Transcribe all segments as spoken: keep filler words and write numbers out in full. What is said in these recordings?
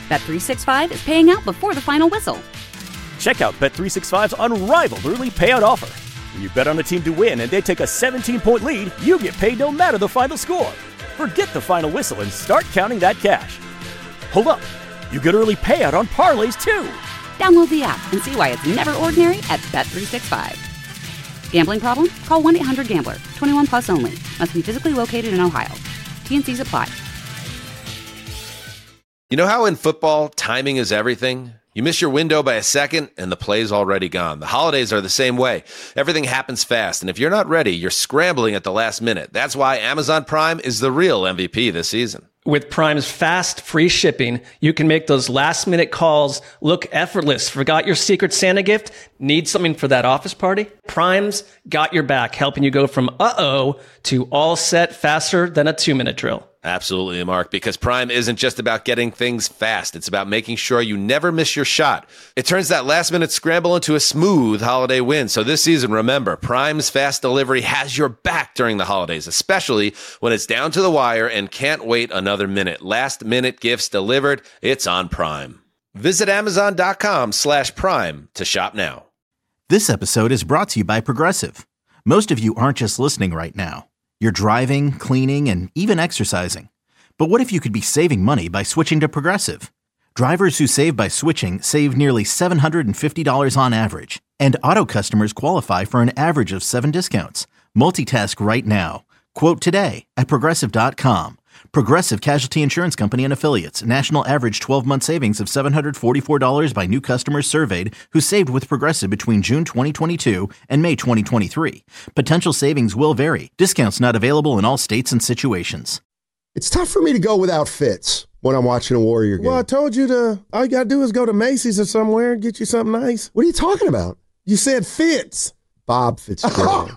Bet three sixty-five is paying out before the final whistle. Check out Bet three sixty-five's unrivaled early payout offer. When you bet on a team to win and they take a seventeen-point lead, you get paid no matter the final score. Forget the final whistle and start counting that cash. Hold up. You get early payout on parlays, too. Download the app and see why it's never ordinary at Bet three sixty-five. Gambling problem? Call one eight hundred gambler. twenty-one plus only. Must be physically located in Ohio. T N Cs apply. You know how in football, timing is everything? You miss your window by a second, and the play's already gone. The holidays are the same way. Everything happens fast, and if you're not ready, you're scrambling at the last minute. That's why Amazon Prime is the real M V P this season. With Prime's fast, free shipping, you can make those last-minute calls look effortless. Forgot your Secret Santa gift? Need something for that office party? Prime's got your back, helping you go from uh-oh to all set faster than a two-minute drill. Absolutely, Mark, because Prime isn't just about getting things fast. It's about making sure you never miss your shot. It turns that last-minute scramble into a smooth holiday win. So this season, remember, Prime's fast delivery has your back during the holidays, especially when it's down to the wire and can't wait another minute. Last-minute gifts delivered, it's on Prime. Visit Amazon.com slash Prime to shop now. This episode is brought to you by Progressive. Most of you aren't just listening right now. You're driving, cleaning, and even exercising. But what if you could be saving money by switching to Progressive? Drivers who save by switching save nearly seven hundred fifty dollars on average. And auto customers qualify for an average of seven discounts. Multitask right now. Quote today at Progressive dot com. Progressive Casualty Insurance Company and Affiliates. National average twelve-month savings of seven hundred forty-four dollars by new customers surveyed who saved with Progressive between June twenty twenty-two and May twenty twenty-three. Potential savings will vary. Discounts not available in all states and situations. It's tough for me to go without Fitz when I'm watching a Warrior game. Well, I told you to, all you got to do is go to Macy's or somewhere and get you something nice. What are you talking about? You said Fitz. Bob Fitzgerald.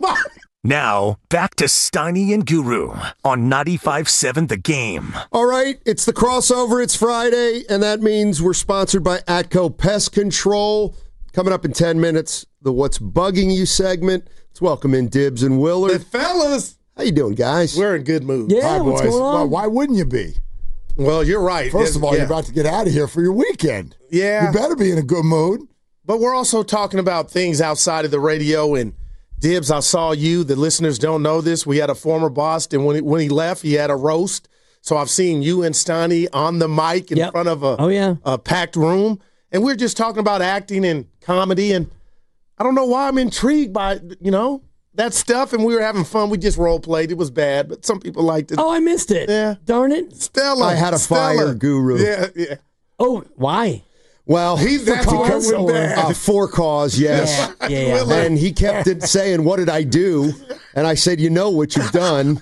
Now, back to Steiny and Guru on ninety-five seven The Game. All right, it's the crossover. It's Friday, and that means we're sponsored by Atco Pest Control. Coming up in ten minutes, the What's Bugging You segment. Let's welcome in Dibbs and Willard. The fellas. How you doing, guys? We're in good mood. Yeah, Hi, what's boys. going on? Well, why wouldn't you be? Well, you're right. First of all, yeah. you're about to get out of here for your weekend. Yeah. You better be in a good mood. But we're also talking about things outside of the radio. And Dibbs, I saw you. The listeners don't know this. We had a former boss, and when he, when he left, he had a roast. So I've seen you and Steiny on the mic in Yep. front of a, oh, yeah. a packed room. And we're just talking about acting and comedy. And I don't know why I'm intrigued by, you know, that stuff. And we were having fun. We just role played. It was bad, but some people liked it. Oh, I missed it. Yeah. Darn it. Stella. I had a Stella. fire guru. Yeah, yeah. Oh, why? Well, He's for that's cause, going bad. uh, for cause, yes. Yeah, yeah, yeah. And he kept it saying, "What did I do?" And I said, "You know what you've done."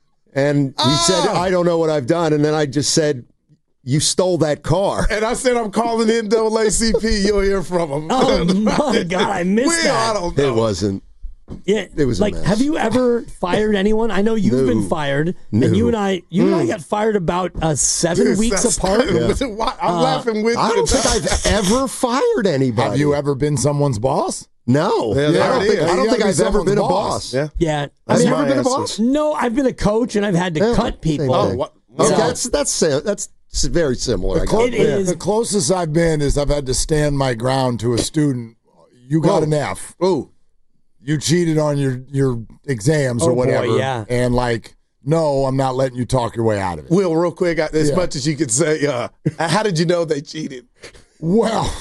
And he Oh. said, "I don't know what I've done." And then I just said, "You stole that car." And I said, I'm calling N double A C P. You'll hear from him. Oh, my God, I missed we, that. I don't know. It wasn't. Yeah, It was a like, mess. have you ever fired anyone? I know you've No. been fired, No. and you and I, you and I Mm. got fired about uh, seven Dude, weeks that's- apart. Yeah. Why- I'm Uh, laughing with I you. don't think I've ever fired anybody. Have you ever been someone's boss? No. Yeah, I there don't it think, is. I don't You think gotta I've be ever been a someone's boss. Yeah. Yeah, I Have mean, you ever my been a answer. boss? no, I've been a coach, and I've had to Yeah, cut people. same Oh, thing. what? Okay, So- that's that's that's s- very similar. I The, clo- guess. It is. the closest I've been is I've had to stand my ground to a student. You got Oh. an F. Ooh. You cheated on your, your exams Oh, or boy, whatever. yeah. And like, no, I'm not letting you talk your way out of it. Will, real quick, I- as Yeah. much as you could say, uh, how did you know they cheated? Well,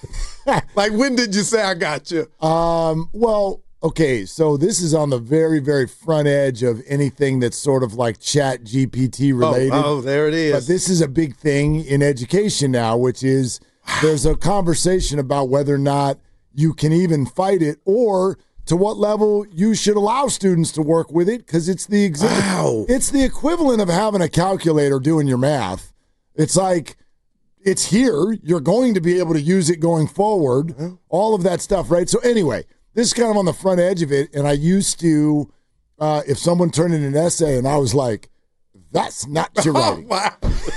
Like, when did you say I got you? um, well, okay, so this is on the very, very front edge of anything that's sort of like Chat G P T related. Oh, oh, there it is. But this is a big thing in education now, which is there's a conversation about whether or not you can even fight it or to what level you should allow students to work with it because it's the exa- Wow. it's the equivalent of having a calculator doing your math. It's like it's here. You're going to be able to use it going forward, all of that stuff, right? So anyway, this is kind of on the front edge of it. And I used to, uh, if someone turned in an essay and I was like, that's not your writing. Wow.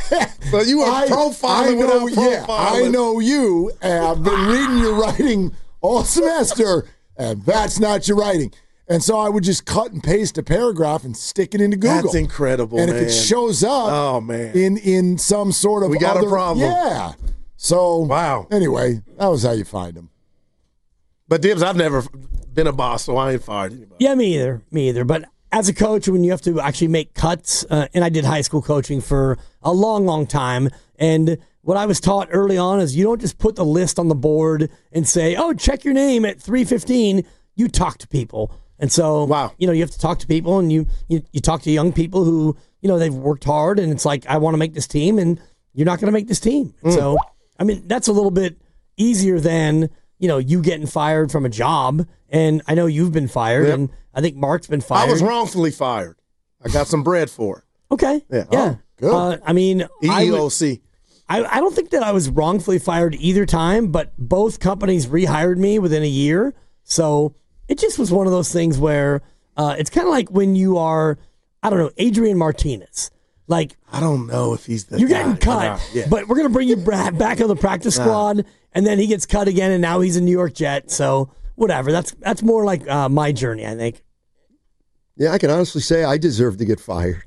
So you were I, profiling I know, without yeah, profiling. I know you, and I've been reading your writing all semester, and that's not your writing. And so I would just cut and paste a paragraph and stick it into Google. That's incredible, And man. if it shows up Oh, man. in in some sort of We got a other, problem. Yeah. So, wow. Anyway, that was how you find them. But Dibs, I've never been a boss, so I ain't fired anybody. Yeah, me either. Me either. But as a coach, when you have to actually make cuts, uh, and I did high school coaching for a long, long time, and what I was taught early on is you don't just put the list on the board and say, oh, check your name at three fifteen. You talk to people. And so, wow. you know, you have to talk to people, and you, you, you talk to young people who, you know, they've worked hard, and it's like, I want to make this team, and you're not going to make this team. Mm. So, I mean, that's a little bit easier than, you know, you getting fired from a job. And I know you've been fired, yep. and I think Mark's been fired. I was wrongfully fired. I got some bread for it. Okay. Yeah. Yeah. Oh, good. Uh, I mean, E E O C. I, I don't think that I was wrongfully fired either time, but both companies rehired me within a year. So it just was one of those things where uh, it's kind of like when you are, I don't know, Adrian Martinez. Like, I don't know if he's the You're guy. getting cut, Yeah. but we're going to bring you back on the practice squad, and then he gets cut again, and now he's a New York Jet. So whatever. That's that's more like uh, my journey, I think. Yeah, I can honestly say I deserve to get fired.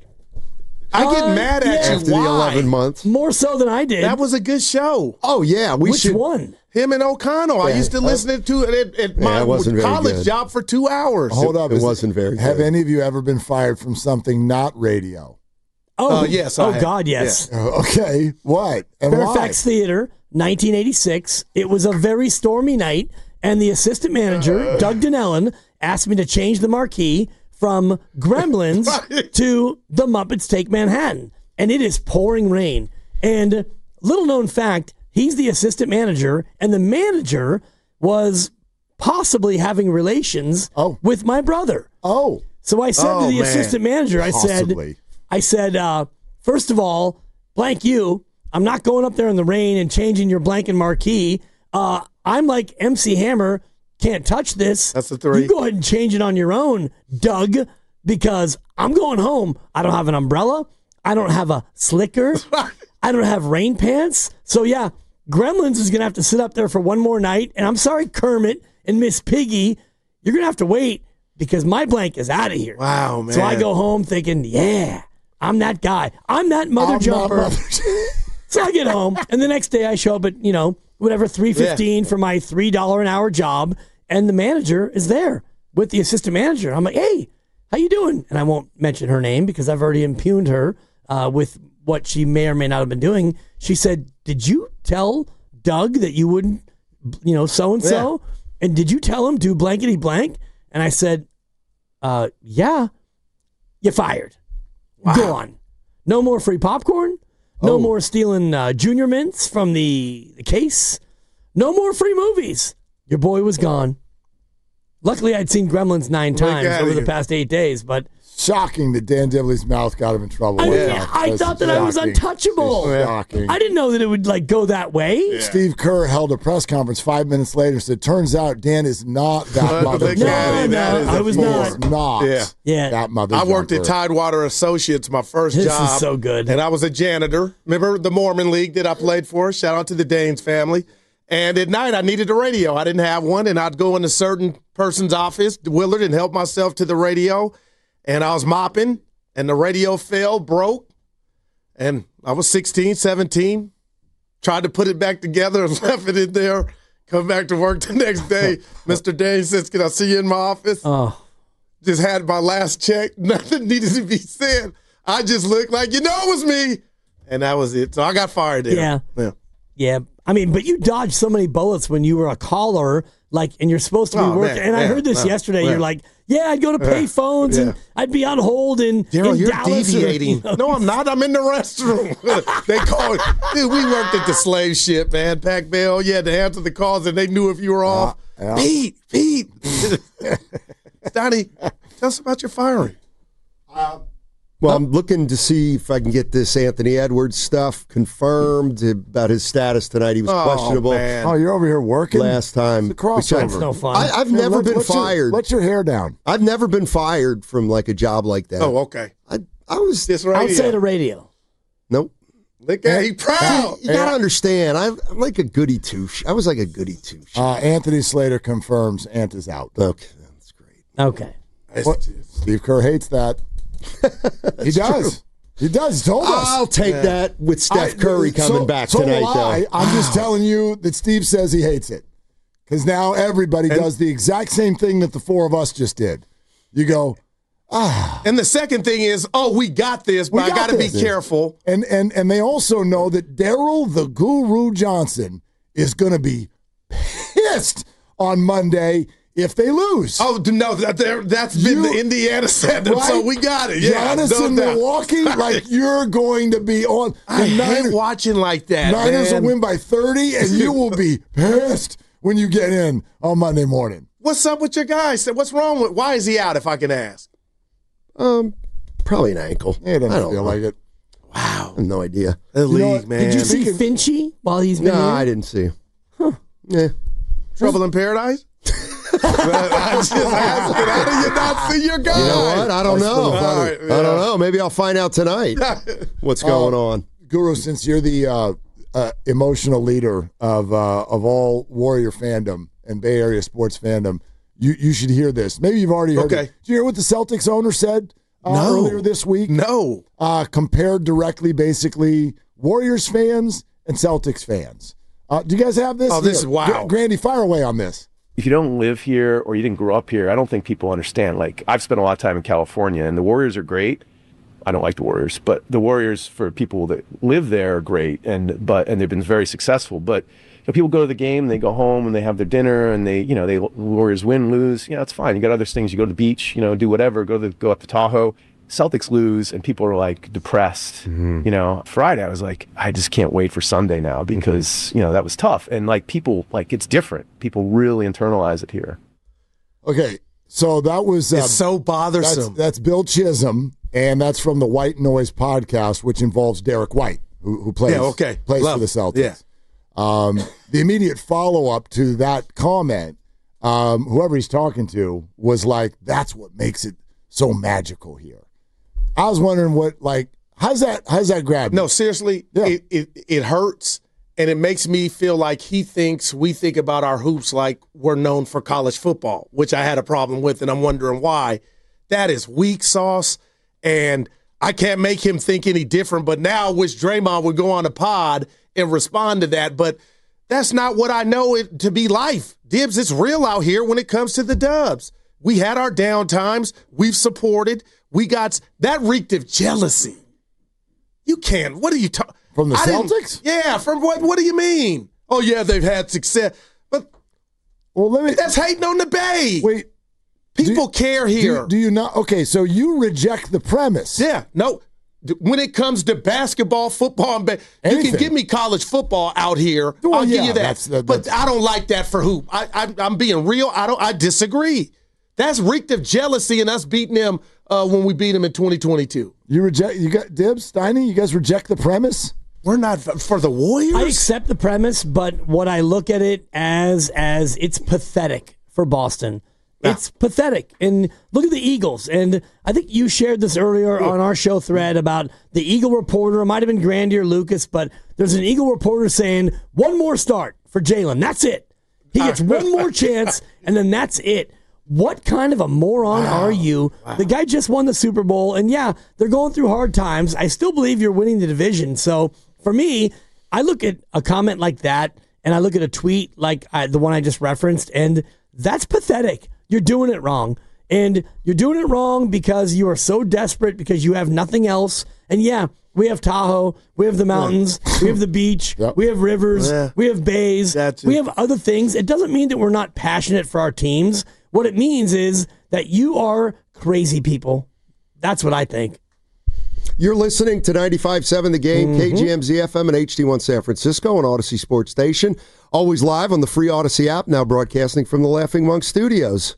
I get Uh, mad at yeah. you. After Why? the eleven months. More so than I did. That was a good show. Oh, yeah. We Which should. one? Him and O'Connell. I Yeah. used to listen to it at, at Yeah, my it wasn't very college good. job for two hours. Hold up. It is wasn't very Have good. any of you ever been fired from something not radio? Oh, Uh, yes, I Oh, have. God, yes. Uh, Okay. What? And Fairfax Theater, nineteen eighty-six. It was a very stormy night, and the assistant manager, Doug Donnellan, asked me to change the marquee from Gremlins to The Muppets Take Manhattan. And it is pouring rain. And little known fact, he's the assistant manager, and the manager was possibly having relations Oh. with my brother. Oh. So I said Oh, to the man. assistant manager, I Possibly. said, I said, uh, first of all, blank you, I'm not going up there in the rain and changing your blank and marquee. Uh, I'm like M C Hammer, can't touch this. That's the three. You go ahead and change it on your own, Doug, because I'm going home. I don't have an umbrella. I don't have a slicker. I don't have rain pants. So, yeah, Gremlins is going to have to sit up there for one more night. And I'm sorry, Kermit and Miss Piggy, you're going to have to wait because my blank is out of here. Wow, man. So I go home thinking, yeah, I'm that guy. I'm that mother I'm not jumper. mother- So I get home, and the next day I show up at, you know, whatever, three fifteen for my three dollars an hour job, and the manager is there with the assistant manager. I'm like, hey, how you doing? And I won't mention her name because I've already impugned her uh, with what she may or may not have been doing. She said, did you tell Doug that you wouldn't, you know, so-and-so? And did you tell him do blankety blank? And I said, uh, yeah, you're fired. Wow. Gone. No more free popcorn. No Oh. more stealing uh, Junior Mints from the, the case. No more free movies. Your boy was gone. Luckily, I'd seen Gremlins nine times outta over the here. past eight days, but Shocking that Dan Dibley's mouth got him in trouble. I, with mean, that. I That's thought that I was shocking. untouchable. It's shocking. I didn't know that it would like go that way. Steve Kerr held a press conference five minutes later. Said, "Turns out Dan is not that Well, mother look No, at it. jumper. That no, is I a was He four. not. is not Yeah. Yeah. that mother I worked at jumper. Tidewater Associates, my first This job. is so good. And I was a janitor. Remember the Mormon League that I played for? Shout out to the Danes family. And at night, I needed a radio. I didn't have one, and I'd go in a certain person's office, Willard, and help myself to the radio. And I was mopping, and the radio fell, broke. And I was sixteen, seventeen. Tried to put it back together and left it in there. Come back to work the next day. Mister Dane says, can I see you in my office? Oh, Just had my last check. Nothing needed to be said. I just looked like, you know, it was me. And that was it. So I got fired there. Yeah. Yeah. yeah. I mean, but you dodged so many bullets when you were a caller, like, and you're supposed to be Oh, working. man, and I man, heard this man, yesterday. man. You're like, yeah, I'd go to pay phones yeah. and I'd be on hold in, Daryl, in you're Dallas. or, deviating. you know, No, I'm not. I'm in the restroom. They called. Dude, we worked at the slave ship, man. Pac Bell. You had to answer the calls, and they knew if you were off. yeah. Pete, Pete. Donnie, tell us about your firing. Well, I'm looking to see if I can get this Anthony Edwards stuff confirmed about his status tonight. He was Oh, questionable man. Oh, you're over here working last time. It's a which I- crossover. no fun. I, I've Yeah, never let- been let your- fired. let your hair down. I've never been fired from like a job like that. Oh, okay. I, I was This radio. outside of radio. nope. Look at he proud. You gotta understand. I, I'm like a goody two. I was like a goody two. Uh, Anthony Slater confirms Ant is out. Okay, that's great. Okay. What? Steve Kerr hates that. He does. He does. He told us. I'll take Yeah. that with Steph I- Curry coming so- back so tonight, will I. though. I'm just telling you that Steve says he hates it. Because now everybody And- does the exact same thing that the four of us just did. You go, ah. And the second thing is, oh, we got this, but We I got got to be this. careful. And, and, and they also know that Daryl the Guru Johnson is going to be pissed on Monday if they lose. Oh, no, that, there- that's been You- the Indiana Center, so Right? we got it. Yeah, Giannis no in doubt. Milwaukee, like you're going to be on. I the hate Niners- watching like that, Niners man. will win by thirty, and you will be pissed when you get in on Monday morning. What's up with your guys? What's wrong with? Why is he out? If I can ask. Um, probably an ankle. It doesn't I don't feel know. like it. I have no idea. The know league, what? man. Did you see Speaking- Finchy while he's been No, here? I didn't see. Huh. Yeah. Trouble in Paradise? I just asked it. How do you not see your guy? You know what? I don't That's know. pretty funny. I All right, don't yeah. know. Maybe I'll find out tonight what's going on. Guru, since you're the uh, uh, emotional leader of uh, of all Warrior fandom and Bay Area sports fandom, you you should hear this. Maybe you've already heard Okay. it. Did you hear what the Celtics owner said uh, No. earlier this week? No. Uh, compared directly, basically, Warriors fans and Celtics fans. Uh, do you guys have this? Oh, this Here, is wow. Gra- Grandy, fire away on this. If you don't live here or you didn't grow up here, I don't think people understand. Like, I've spent a lot of time in California, and the Warriors are great. I don't like the Warriors, but the Warriors for people that live there are great, and but and they've been very successful. But you know, people go to the game, they go home, and they have their dinner, and they, you know, they Warriors win, lose. You know, it's fine. You got other things. You go to the beach, you know, do whatever. Go to the, go up to Tahoe. Celtics lose, and people are like depressed. Mm-hmm. You know, Friday I was like, I just can't wait for Sunday now because you know that was tough, and like people like it's different. People really internalize it here. Okay, so that was uh, It's so that's, bothersome. that's Bill Chisholm, and that's from the White Noise podcast, which involves Derek White, who, who plays Yeah, okay. plays Love for the it. Celtics. Um, the immediate follow up to that comment, um, whoever he's talking to was like, "That's what makes it so magical here." I was wondering what, like, how's that? How's that grab you? No, seriously, Yeah. it, it it hurts, and it makes me feel like he thinks we think about our hoops like we're known for college football, which I had a problem with, and I'm wondering why. That is weak sauce, and I can't make him think any different. But now I wish Draymond would go on a pod and respond to that, but that's not what I know it to be life. Dibs, it's real out here when it comes to the Dubs. We had our down times. We've supported. We got that reeked of jealousy. You can't. What are you talking? From the Celtics? Yeah. From what? What do you mean? Oh yeah, they've had success, but Well, let me. that's hating on the Bay. Wait. People do- care Do, here. do you not? Okay, so you reject the premise. Yeah. No. D- When it comes to basketball, football, and ba- you Anything. can give me college football out here. Well, I'll yeah, give you that. that's- that- but that's- I don't like that for hoop. I, I, I'm being real. I don't. I disagree. That's reeked of jealousy and us beating them uh, when we beat them in twenty twenty-two. You reject. You got Dibs, Steiny. You guys reject the premise. We're not f- for the Warriors. I accept the premise, but what I look at it as as it's pathetic for Boston. It's pathetic. And look at the Eagles. And I think you shared this earlier on our show thread about the Eagle reporter. It might have been Grandy or Lucas, but there's an Eagle reporter saying one more start for Jalen. That's it. He gets one more chance, and then that's it. What kind of a moron wow. are you? Wow. The guy just won the Super Bowl, and yeah, they're going through hard times. I still believe you're winning the division. So for me, I look at a comment like that, and I look at a tweet like I, the one I just referenced, and that's pathetic. You're doing it wrong. And you're doing it wrong because you are so desperate because you have nothing else. And yeah, we have Tahoe, we have the mountains, we have the beach, yep. we have rivers, yeah. we have bays, we have other things. It doesn't mean that we're not passionate for our teams. What it means is that you are crazy people. That's what I think. You're listening to ninety-five point seven The Game, mm-hmm. K G M Z F M and H D one San Francisco and Odyssey Sports Station. Always live on the free Odyssey app, now broadcasting from the Laughing Monk Studios.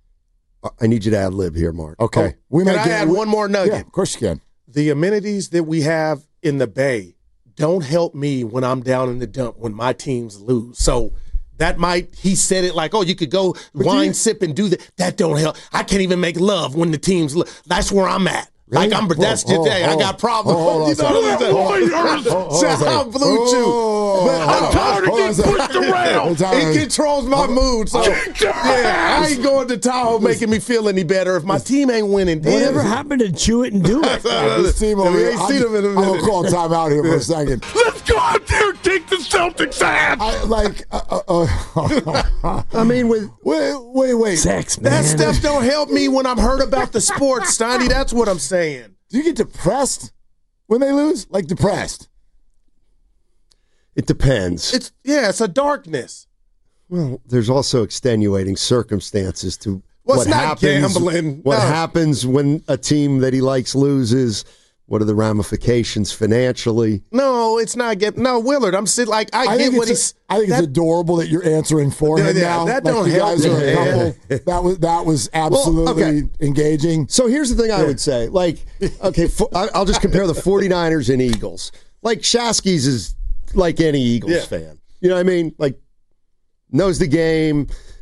I need you to ad-lib here, Mark. Okay. Oh, we can might I get, add we, one more nugget? Yeah, of course you can. The amenities that we have in the Bay don't help me when I'm down in the dump when my teams lose. So that might, he said it like, oh, you could go but wine you, sip and do that. That don't help. I can't even make love when the teams lose. That's where I'm at. Really? Like I'm, that's just, hey, I got problems. You know what I'm saying? I'm Blue Chew. I'm tired get pushed around. It controls my mood. So, yeah, I ain't going to Tahoe making me feel any better if my team ain't winning. Whatever happened to chew it and do it? Yeah, this team over here, I'm, them in a I'm going to call time out here for a second. Let's go out there and take the Celtics ass. I, like, uh, uh, I mean, with wait, wait, wait. Sex, man. That stuff don't help me when I'm hurt about the sports, Steiny. That's what I'm saying. Do you get depressed when they lose? Like depressed? it depends. It's yeah, it's a darkness. Well, there's also extenuating circumstances to well, what it's not happens. Gambling. What no. happens when a team that he likes loses? What are the ramifications financially? No, it's not get. No, Willard, I'm sitting like I, I get think what it's he's. a, I think that, it's adorable that you're answering for Yeah, him yeah, now. that like don't you help guys are a me, couple. man. That was that was absolutely Well, okay. engaging. So here's the thing I would say. Like, okay, for, I- I'll just compare the 49ers and Eagles. Like, Shasky's is like any Eagles Yeah. fan. You know what I mean? Like, knows the game,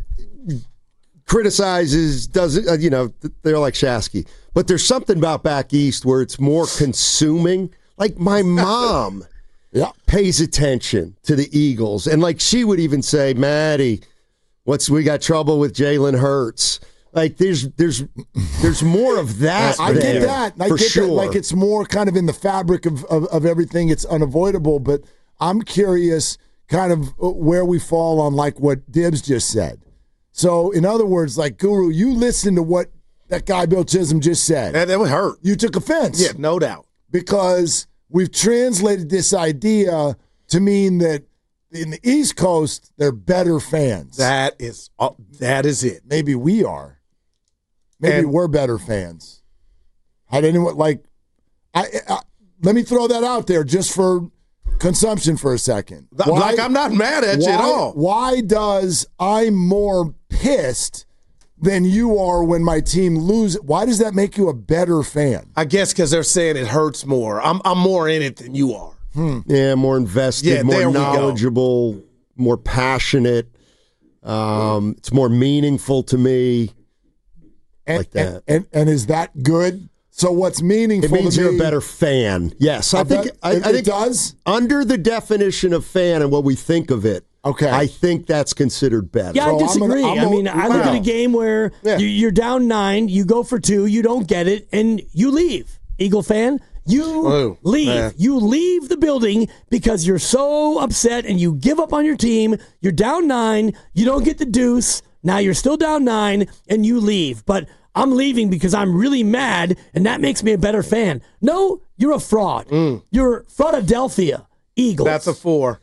criticizes, does it, uh, you know, they're like Shasky. But there's something about back east where it's more consuming. Like, my mom Yeah. pays attention to the Eagles. And, like, she would even say, Maddie, what's we got trouble with Jalen Hurts. Like, there's there's there's more of that. I there, get that. I for get sure. that. Like it's more kind of in the fabric of, of, of everything. It's unavoidable. But I'm curious kind of where we fall on like what Dibbs just said. So in other words, like Guru, you listened to what that guy Bill Chisholm just said. that, that would hurt. You took offense. Yeah, no doubt. Because we've translated this idea to mean that in the East Coast, they're better fans. That is uh, that is it. Maybe we are. Maybe And- we're better fans. Had anyone like? I, I let me throw that out there just for consumption for a second. Why- like I'm not mad at you why, at all. Why does I'm more pissed than you are when my team loses? Why does that make you a better fan? I guess because they're saying it hurts more. I'm I'm more in it than you are. Hmm. Yeah, more invested, Yeah, there more we go. knowledgeable, more passionate. Um, it's more meaningful to me. And, Like that. And, and and is that good? So what's It meaningful means to you're me? a better fan. Yes, I, I think. bet- I, it- I it think does? under the definition of fan and what we think of it. Okay. I think that's considered better. Yeah, So I I'm disagree. gonna- I'm I mean, a- I look wow. at a game where Yeah. you, you're down nine, you go for two, you don't get it, and you leave. Eagle fan, you Oh, leave. man. You leave the building because you're so upset and you give up on your team. You're down nine, you don't get the deuce. Now you're still down nine, and you leave. But I'm leaving because I'm really mad, and that makes me a better fan. No, you're a fraud. You're Philadelphia Eagles. That's a four.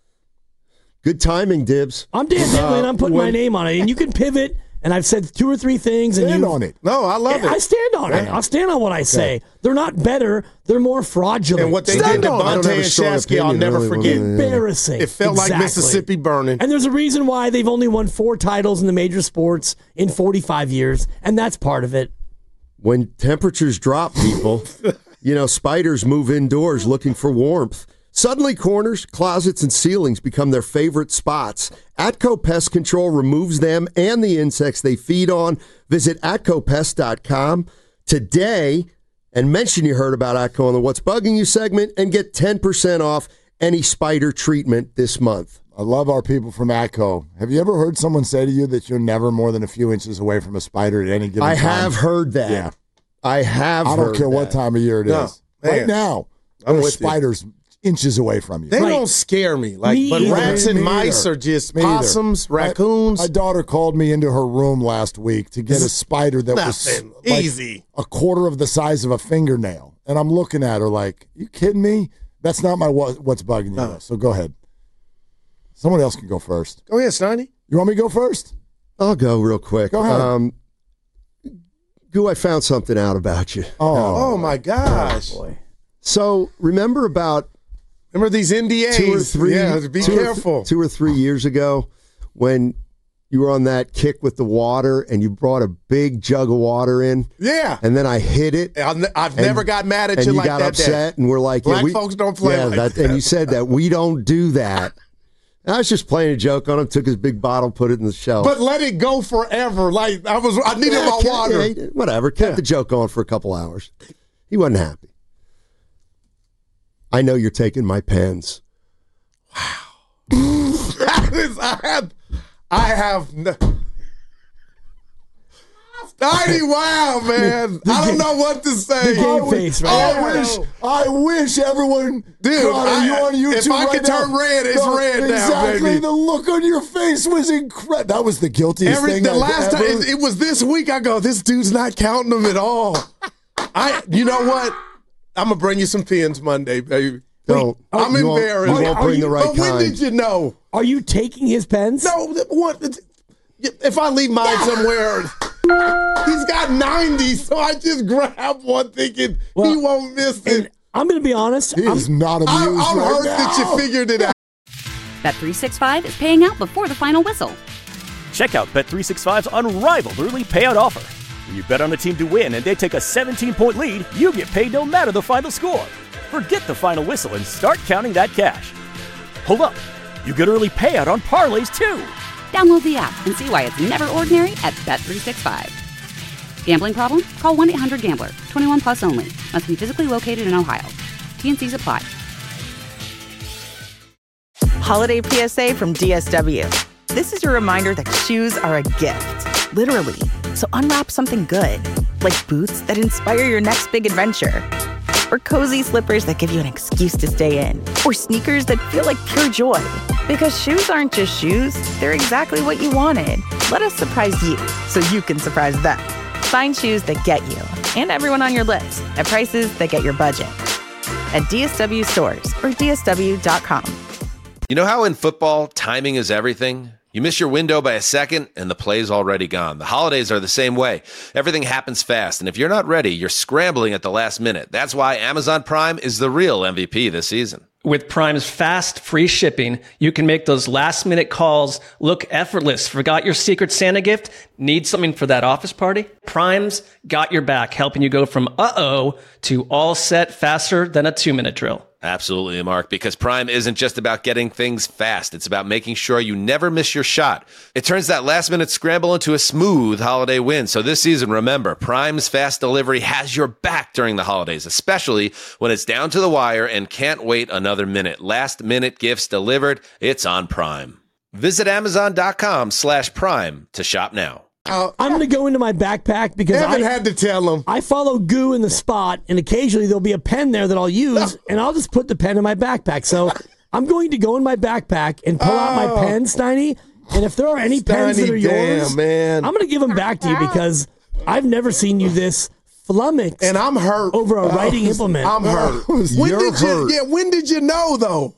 Good timing, Dibs. I'm Dan Diddley, and I'm putting my when- name on it. And you can pivot, and I've said two or three things, and Stand you on it. No, I love I it. stand on it. I'll stand on what I say. They're not better. They're more fraudulent. And what they Stand did to on it. I don't have Bonte a and strong Shasky, I'll opinion, never really, forget. when they- Embarrassing. It felt like Exactly. Mississippi burning. And there's a reason why they've only won four titles in the major sports in forty-five years, and that's part of it. When temperatures drop, people, you know, spiders move indoors looking for warmth. Suddenly, corners, closets, and ceilings become their favorite spots. Atco Pest Control removes them and the insects they feed on. Visit atco pest dot com today and mention you heard about Atco on the What's Bugging You segment and get ten percent off any spider treatment this month. I love our people from Atco. Have you ever heard someone say to you that you're never more than a few inches away from a spider at any given I time? have heard that. Yeah. I have I don't heard care what that. time of year it is. No, right man. now, I'm there are with you. spiders inches away from you. They Right. don't scare me. Like, Me but either. rats and Me mice either. are just Me either. possums, My- raccoons. My, daughter called me into her room last week to get a spider that was Nothing. like Easy. a quarter of the size of a fingernail. And I'm looking at her like, you kidding me? That's not my what, what's bugging you. No. though. So go ahead. Someone else can go first. Go ahead, Steiny. You want me to go first? I'll go real quick. Go ahead. Um, Goo, I found something out about you. Oh, Oh, my gosh. So remember about Remember these N D As? two or three, Yeah, be two or th- careful. two or three years ago when you were on that kick with the water and you brought a big jug of water in, yeah. and then I hit it. I've, ne- I've and- never got mad at and you, you like got that. upset, Day. and we're like, Black yeah, we, folks don't play yeah, like that. And you said that we don't do that. And I was just playing a joke on him. Took his big bottle, put it in the shelf. But let it go forever. Like I was, I needed Yeah, my kept- water. yeah, whatever. Kept Yeah. the joke going for a couple hours. He wasn't happy. I know you're taking my pens. Wow. honest, I have, I have. No, Steiny, wow, man. I don't know what to say. The game face, right? I wish, I wish everyone, dude. God, are you I, on YouTube if I right could now? turn red, it's No, red now, exactly. baby. The look on your face was incredible. That was the guiltiest Every, thing. the I've last ever... time it, it was this week. I go, this dude's not counting them at all. I, you know what? I'm gonna bring you some pins Monday, baby. Don't. I'm you embarrassed. Won't, you won't bring you, the right but when kind. did you know? Are you taking his pens? No, what? If I leave mine somewhere, he's got ninety, so I just grab one thinking well, he won't miss it. I'm going to be honest. He I'm, is not amused I'm, I'm right hurt now. that you figured it out. Bet three sixty-five is paying out before the final whistle. Check out Bet three sixty-five's unrivaled early payout offer. When you bet on a team to win and they take a seventeen-point lead, you get paid no matter the final score. Forget the final whistle and start counting that cash. Hold up. You get early payout on parlays, too. Download the app and see why it's never ordinary at Bet three sixty-five. Gambling problem? Call one eight hundred gambler. twenty-one plus only. Must be physically located in Ohio. T N Cs apply. Holiday P S A from D S W. This is your reminder that shoes are a gift, literally. So unwrap something good, like boots that inspire your next big adventure, or cozy slippers that give you an excuse to stay in, or sneakers that feel like pure joy. Because shoes aren't just shoes, they're exactly what you wanted. Let us surprise you so you can surprise them. Find shoes that get you and everyone on your list at prices that get your budget. At D S W stores or D S W dot com. You know how in football, timing is everything? You miss your window by a second, and the play's already gone. The holidays are the same way. Everything happens fast, and if you're not ready, you're scrambling at the last minute. That's why Amazon Prime is the real M V P this season. With Prime's fast, free shipping, you can make those last-minute calls look effortless. Forgot your Secret Santa gift? Need something for that office party? Prime's got your back, helping you go from uh-oh to all set faster than a two-minute drill. Absolutely, Mark, because Prime isn't just about getting things fast. It's about making sure you never miss your shot. It turns that last-minute scramble into a smooth holiday win. So this season, remember, Prime's fast delivery has your back during the holidays, especially when it's down to the wire and can't wait another minute. Last-minute gifts delivered. It's on Prime. Visit Amazon.com slash Prime to shop now. Uh, I'm going to go into my backpack because Evan I had to tell him. I follow Goo in the spot, and occasionally there'll be a pen there that I'll use, and I'll just put the pen in my backpack. So I'm going to go in my backpack and pull oh. out my pen, Steiny, and if there are any Steiny, pens that are yours, damn, man. I'm going to give them back to you because I've never seen you this flummoxed. And I'm hurt. Over a writing uh, implement. I'm hurt. When You're did hurt. you, yeah, when did you know, though?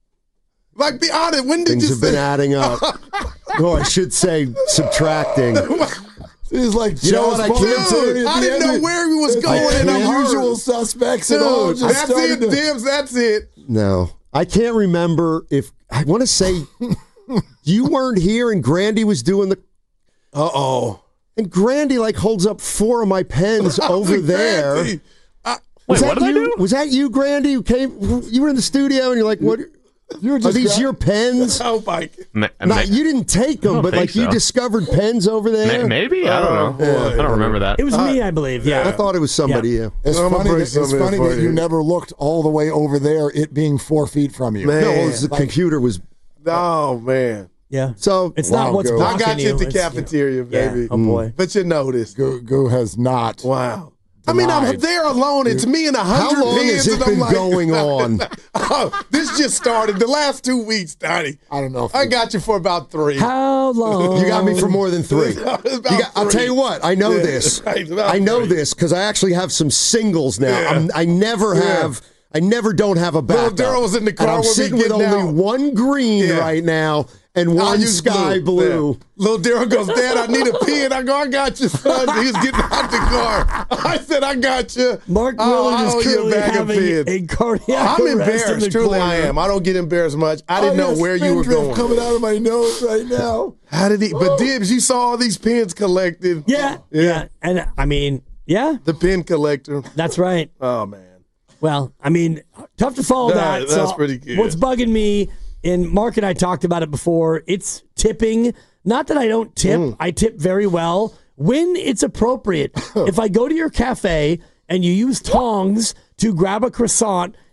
Like, be honest, when did Things you have say? been adding up. Oh, I should say subtracting. It's like you know what I can't Dude, I didn't know where he was going, and I'm usual suspects. Dude, and all just that's it, to... Dibs. That's it. No, I can't remember if I want to say you weren't here and Grandy was doing the. Uh oh. And Grandy like holds up four of my pens over there. I, was Wait, that what did you? I do? Was that you, Grandy? Who came? You were in the studio and you're like, what? You were Are just these got... your pens? Oh, Mike. Ma- Not, you didn't take them, but like so. you discovered pens over there. Ma- maybe I don't know. Oh, I don't remember that. It was me, I believe. Yeah, I thought it was somebody. Yeah, It's I'm funny. gonna That, bring it's some in funny for that you. you never looked all the way over there. It being four feet from you. Man. no, it was the Like- computer was. Oh man. yeah. So It's Wow, not what's Goo. I blocking got you at the It's, know, cafeteria, yeah. baby. Oh boy. But you noticed. Goo, Goo has not. Wow. I mean, I'm Denied. there alone. It's me and a how hundred long pins, has it and I'm been like, going on? oh, this just started the last two weeks, Donnie. I don't know. If I you- got you for about three. How long? You got me for more than three. About You got, I'll three. tell you what. I know Yeah, this. right, about I know three. this because I actually have some singles now. Yeah. I'm, I never Yeah. have. I never don't have a Little backup. Daryl was in the car And I'm with me sitting with getting only out. one green Yeah. right now and I'll one use sky blue. Yeah. Little Daryl goes, Dad, I need a pen. I go, I got you, son. He was getting out the car. I said, I got you. Mark Oh, Willard I owe is you a currently bag of having pens. a cardiac I'm arrest in embarrassed. the Truly, I corner. am. I don't get embarrassed much. I didn't I know got where you were spindrift going. coming out of my nose right now. How did he? But Dibs, you saw all these pens collected. Yeah, Yeah. yeah, and I mean, yeah, The pen collector. that's right. Oh man. Well, I mean, tough to follow No, that. that's So pretty good. What's bugging me, and Mark and I talked about it before, it's tipping. Not that I don't tip. Mm. I tip very well when it's appropriate. If I go to your cafe and you use tongs to grab a croissant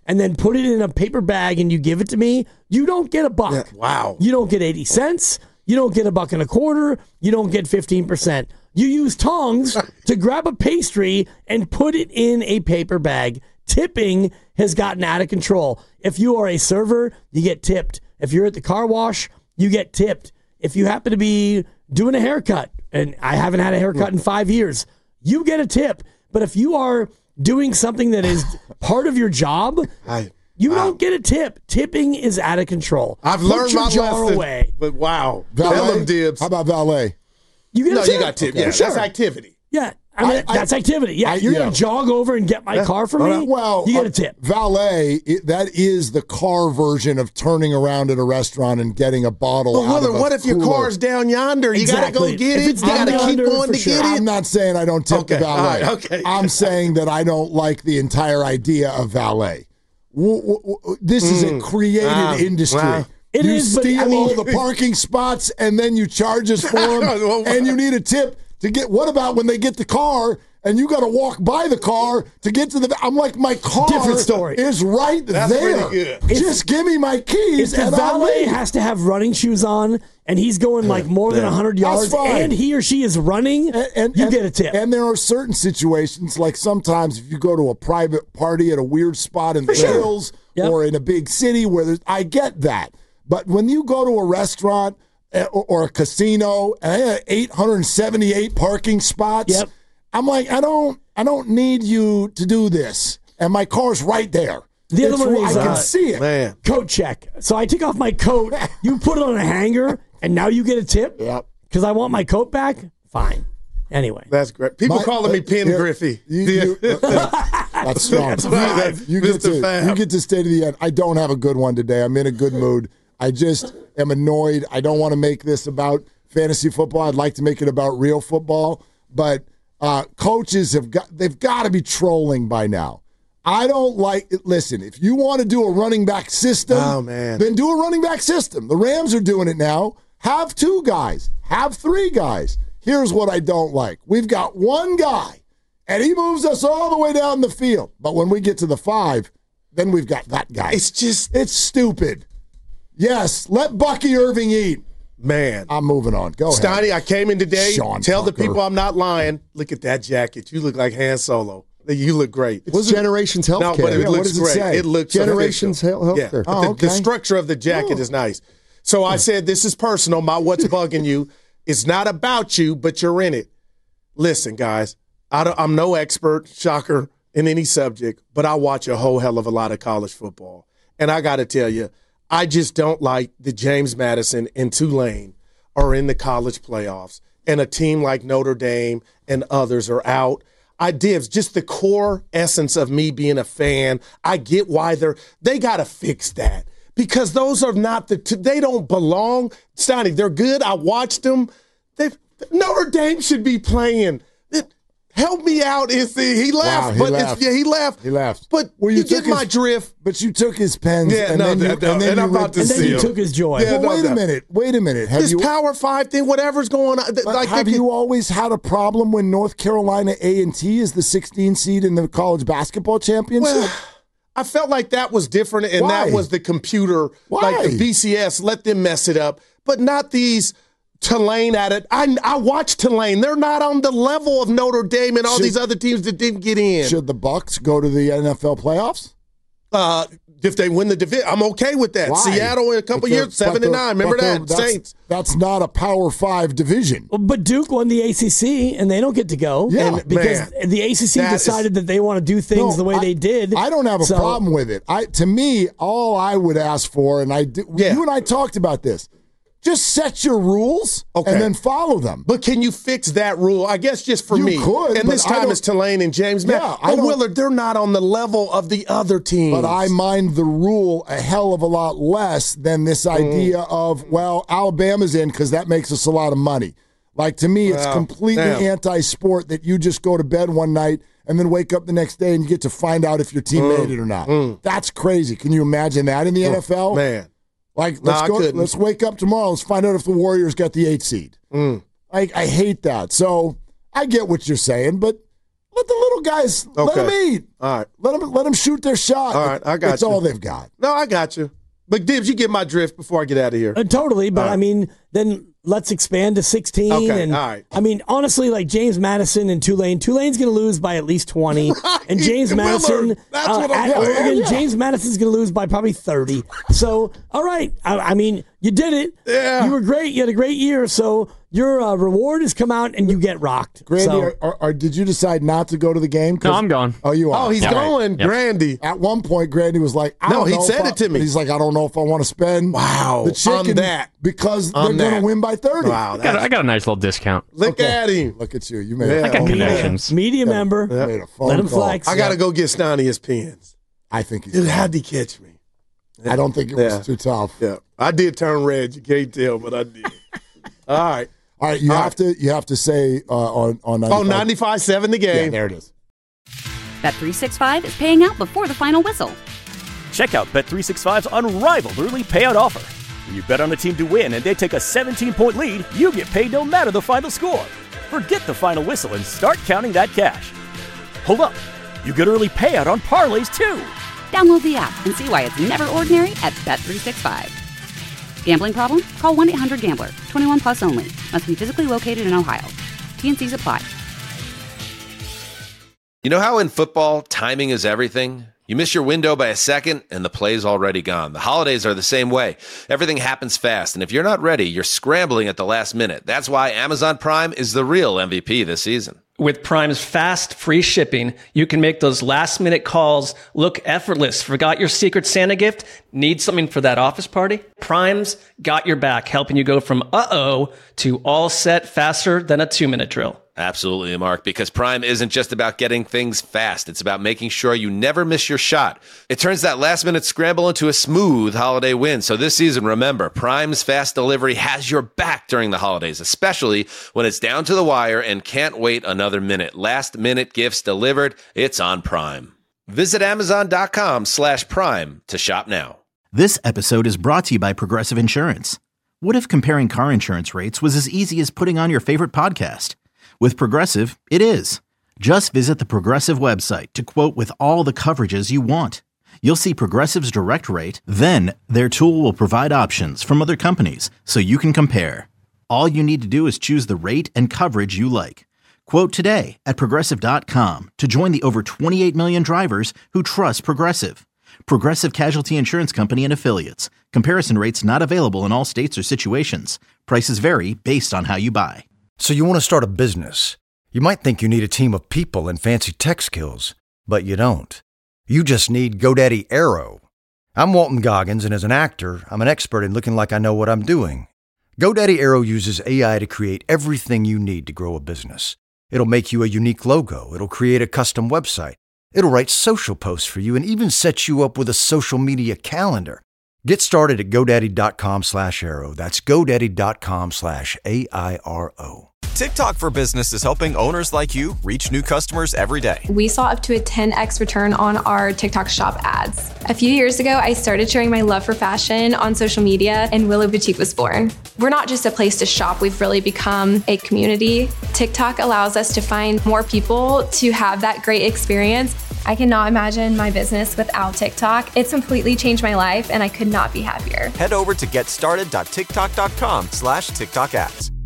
and then put it in a paper bag and you give it to me, you don't get a buck. Yeah, wow. You don't get eighty cents. You don't get a buck and a quarter. You don't get fifteen percent. You use tongs to grab a pastry and put it in a paper bag. Tipping has gotten out of control. If you are a server, you get tipped. If you're at the car wash, you get tipped. If you happen to be doing a haircut, and I haven't had a haircut in five years, you get a tip. But if you are doing something that is part of your job, I, you wow. don't get a tip. Tipping is out of control. I've Put learned your my jar lesson. away. But wow. Valet? Tell them, Dibs. How about valet? You get no, a tip. you got tip. Okay. Yeah, Sure. that's activity. Yeah. I mean, I- that's activity. Yeah, I- you're yeah. going to jog over and get my car for me? Well, you get a uh, tip. Valet, it, that is the car version of turning around at a restaurant and getting a bottle But out Willard, of a what if your cooler. car's down yonder? You got to Exactly. go get If it. it's You got to down keep yonder, going for to sure. get it. I'm not saying I don't tip Okay, the valet. all right, okay. I'm saying that I don't like the entire idea of valet. W- w- w- this is a created Wow. industry. Wow. It you is, but, steal I mean- all the parking spots and then you charge us for them, and you need a tip to get. What about when they get the car and you got to walk by the car to get to the? I'm like, my car Different story. is right That's there. pretty good. Just give me my keys If the and I'll valet leave. has to have running shoes on and he's going like more than Yeah. one hundred That's yards fine. and he or she is running, And, and- you and- get a tip. And there are certain situations, like sometimes if you go to a private party at a weird spot in the sure. hills Yep. or in a big city where there's, I get that. But when you go to a restaurant eh, or, or a casino and I have eight hundred seventy-eight parking spots, Yep. I'm like, I don't, I don't need you to do this. And my car's right there. The other It's- one is, I can uh, see it. Man. Coat check. So I take off my coat, you put it on a hanger, and now you get a tip? Yep. Because I want my coat back? Fine. Anyway. That's great. People My- calling me uh, Penn yeah, Griffey. You, you, that's strong. That's right. You get Mister to Fab. you get to stay to the end. I don't have a good one today. I'm in a good mood. I just am annoyed. I don't want to make this about fantasy football. I'd like to make it about real football, but uh, coaches have got they've got to be trolling by now. I don't like it. Listen, if you want to do a running back system, Oh, man. then do a running back system. The Rams are doing it now. Have two guys. Have three guys. Here's what I don't like. We've got one guy, and he moves us all the way down the field. But when we get to the five, then we've got that guy. It's just, It's stupid. Yes, let Bucky Irving eat. man. I'm moving on. Go ahead. Steiny, I came in today. Sean Tell the Tucker. people I'm not lying. Look at that jacket. You look like Han Solo. You look great. It's Generations Healthcare. No, but it Yeah, what looks does it great. say? It looks Generations official. Health- Yeah, Healthcare. but Oh, the, okay. the structure of the jacket is nice. So I said, this is personal. My what's bugging you. It's not about you, but you're in it. Listen, guys, I don't, I'm no expert, shocker, in any subject, but I watch a whole hell of a lot of college football. And I got to tell you, I just don't like that James Madison and Tulane are in the college playoffs and a team like Notre Dame and others are out. I Dibs, just the core essence of me being a fan. I get why they're, they got to fix that because those are not the, t- they don't belong. Steiny, they're good. I watched them. They Notre Dame should be playing. It, help me out. Is the, he left, Wow, he but left. It's, yeah, he left. He left. But Well, you, you get took my his- drift. But you took his pens. Yeah, and no, then you, no, no, and then and you I'm about to And then see you him. took his joy. Yeah, Well, no, wait no. a minute. Wait a minute. Have This you Power Five thing, whatever's going on. th- But like have they- you always had a problem when North Carolina A and T is the sixteen seed in the college basketball championship? Well, I felt like that was different, and Why? that was the computer, Why? like the B C S. Let them mess it up, but not these Tulane at it. I I watched Tulane. They're not on the level of Notre Dame and all Should- these other teams that didn't get in. Should the Bucks go to the N F L playoffs? Uh, if they win the division, I'm okay with that. Why? Seattle in a couple But they're- years, seven but and they're- nine. Remember but they're- that that's- Saints. That's not a Power Five division. But Duke won the A C C, and they don't get to go. Yeah. And because Man, the A C C that is- decided that they want to do things No, the way I- they did. I don't have a So- problem with it. I to me, all I would ask for, and I do, Yeah. you and I talked about this. Just set your rules Okay. and then follow them. But can you fix that rule? I guess just for You me. could, and but this I time don't- it's Tulane and James. Yeah, Man, I but don't- Willard, they're not on the level of the other teams. But I mind the rule a hell of a lot less than this Mm. idea of, well, Alabama's in because that makes us a lot of money. Like, to me, it's Wow. completely Damn. anti-sport that you just go to bed one night and then wake up the next day and you get to find out if your team Mm. made it or not. That's crazy. Can you imagine that in the N F L? Man. Like, No, let's I go. couldn't. Let's wake up tomorrow. Let's find out if the Warriors got the eight seed. Mm. I, I hate that. So I get what you're saying, but let the little guys Okay. let them eat. All right. Let them let them shoot their shot. All right, I got That's you. all they've got. No, I got you. But Dibs, you get my drift before I get out of here. Uh, totally, but All right. I mean, then let's expand to sixteen. Okay, and, all right. I mean, honestly, like James Madison and Tulane. Tulane's going to lose by at least twenty. And James Willard, Madison that's uh, what I'm- at yeah, Oregon, yeah. James Madison's going to lose by probably thirty. So, all right. I, I mean, you did it. Yeah. You were great. You had a great year. So your uh, reward has come out and you get rocked. Grandy, So- are, are, are- did you decide not to go to the game? 'Cause- No, I'm going. Oh, you are? Oh, he's Yeah. going, Yep. Grandy. At one point, Grandy was like, I No, don't he know said if I- it to me. He's like, I don't know if I want to spend Wow, the chicken on that. because On they're going that. to win by thirty. Wow, I got, that's, I got a nice little discount. look Okay. at him. Look at you. You made Yeah. a I got phone call. connections. Media member. You made a phone Let him call. flex. I got to go get Stoney his pins. I think he's Dude, gone. how'd he catch me? I don't think it was Yeah. too tough. Yeah, I did turn red. You can't tell, but I did. All right. All right, you All have to you have to say uh, on on Oh, ninety-five. ninety-five seven the Yeah, game. there it is. Bet three sixty-five is paying out before the final whistle. Check out Bet three sixty-five's unrivaled early payout offer. When you bet on a team to win and they take a seventeen-point lead, you get paid no matter the final score. Forget the final whistle and start counting that cash. Hold up. You get early payout on parlays too. Download the app and see why it's never ordinary at Bet three sixty-five. Gambling problem? Call one eight hundred gambler. twenty-one plus only. Must be physically located in Ohio. T N Cs apply. You know how in football, timing is everything? You miss your window by a second, and the play's already gone. The holidays are the same way. Everything happens fast, and if you're not ready, you're scrambling at the last minute. That's why Amazon Prime is the real M V P this season. With Prime's fast, free shipping, you can make those last-minute calls look effortless. Forgot your Secret Santa gift? Need something for that office party? Prime's got your back, helping you go from uh-oh to all set faster than a two-minute drill. Absolutely, Mark, because Prime isn't just about getting things fast. It's about making sure you never miss your shot. It turns that last-minute scramble into a smooth holiday win. So this season, remember, Prime's fast delivery has your back during the holidays, especially when it's down to the wire and can't wait another minute. Last-minute gifts delivered, it's on Prime. Visit Amazon.com slash Prime to shop now. This episode is brought to you by Progressive Insurance. What if comparing car insurance rates was as easy as putting on your favorite podcast? With Progressive, it is. Just visit the Progressive website to quote with all the coverages you want. You'll see Progressive's direct rate, then their tool will provide options from other companies so you can compare. All you need to do is choose the rate and coverage you like. Quote today at Progressive dot com to join the over twenty-eight million drivers who trust Progressive. Progressive Casualty Insurance Company and Affiliates. Comparison rates not available in all states or situations. Prices vary based on how you buy. So you want to start a business. You might think you need a team of people and fancy tech skills, but you don't. You just need GoDaddy Aero. I'm Walton Goggins, and as an actor, I'm an expert in looking like I know what I'm doing. GoDaddy Aero uses A I to create everything you need to grow a business. It'll make you a unique logo. It'll create a custom website. It'll write social posts for you and even set you up with a social media calendar. Get started at GoDaddy.com slash Aero. That's GoDaddy.com slash A I R O. TikTok for Business is helping owners like you reach new customers every day. We saw up to a ten x return on our TikTok shop ads. A few years ago, I started sharing my love for fashion on social media, and Willow Boutique was born. We're not just a place to shop, we've really become a community. TikTok allows us to find more people to have that great experience. I cannot imagine my business without TikTok. It's completely changed my life, and I could not be happier. Head over to getstarted.tiktok.com slash TikTok ads.